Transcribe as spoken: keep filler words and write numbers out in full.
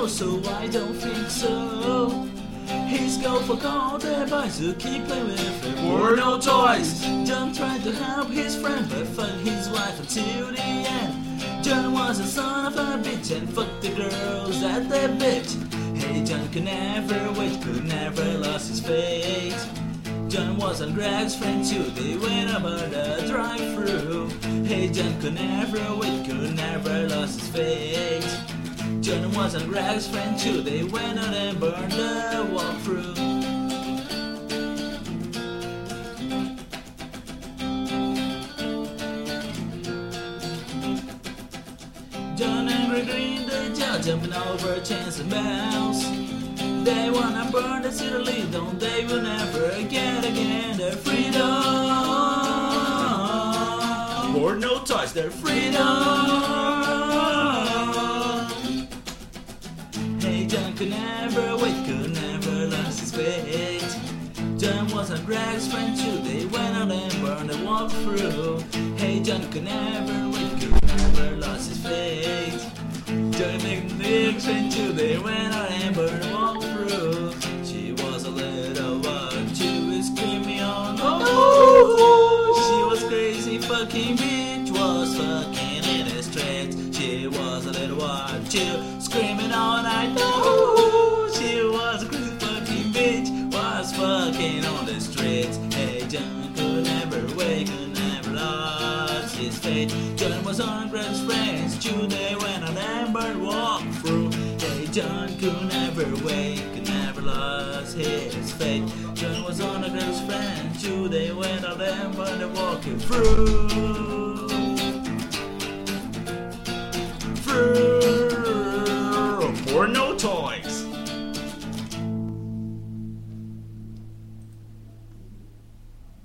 know, so I don't think so. He's go for gold advice to keep playing with him. Or no toys. John tried to help his friend, but fucked his wife until the end. John was a son of a bitch and fucked the girls at the bitch. Hey, John could never wait, could never lost his fate. John was on Greg's friend too, they went about the drive-thru. Hey, John could never wait, could never lost his fate. John was on Greg's friend too, they went out and burned the walk-through. John and Greg in the jail, jumping over chains and bells. They wanna burn the city, don't they will never get again their freedom. Or no toys, their freedom. Hey, John could never wait, could never lost his fate. John was on Greg's friend too, they went out and burned the walk through. Hey, John could never wait, could never lost his fate. John and Greg's friend too, they went out and burned the walk through. She was a little one, she was screaming on, oh, she was crazy fucking bitch, was fucking in the streets. She was a little one, she screaming all night, oh, she was a crazy fucking bitch, was fucking on the streets. Hey, John could never wait, could never lost his fate. John was on Greg's friends, too, they went on and burned walk through. Hey, John could never wait, could never lost his fate. John was on a girl's friend too, they went out and burned walking through.